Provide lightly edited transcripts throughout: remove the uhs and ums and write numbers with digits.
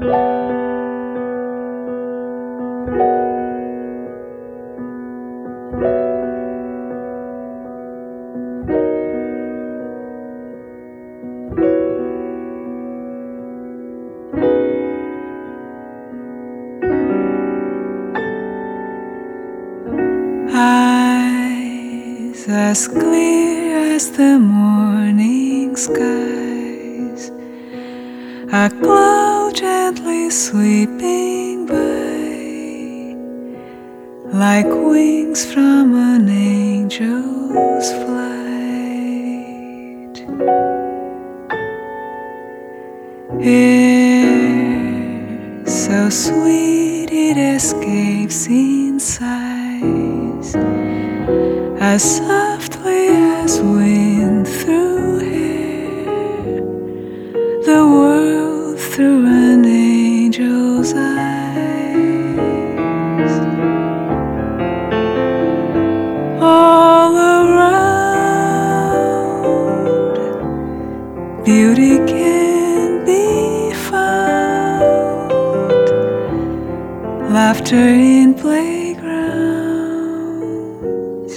Eyes as clear as the morning skies, a cloud gently sweeping by, like wings from an angel's flight. Air so sweet it escapes in sighs, as softly as wind through hair, the world through an angel's eyes. All around, beauty can be found, laughter in playgrounds,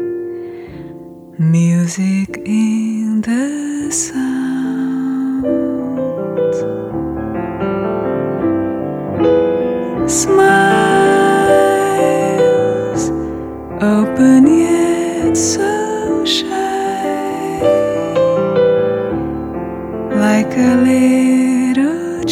music in the sounds. Smiles open yet so shy, like a little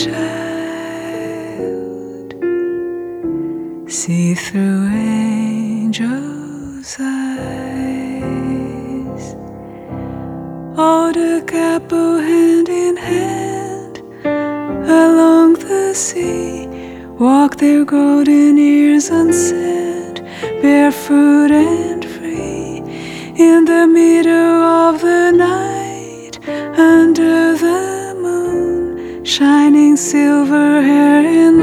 child, see through angels' eyes. Eau de Capo hand in hand along the sea, walk their golden ears unsaid, barefoot and free, in the middle of the night, under the moon, shining silver hair in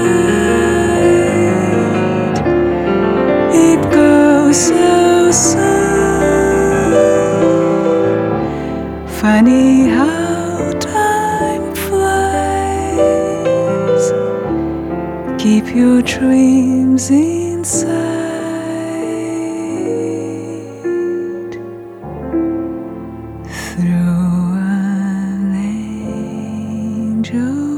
light. It goes so soon, funny how time flies. Keep your dreams inside, through an angel.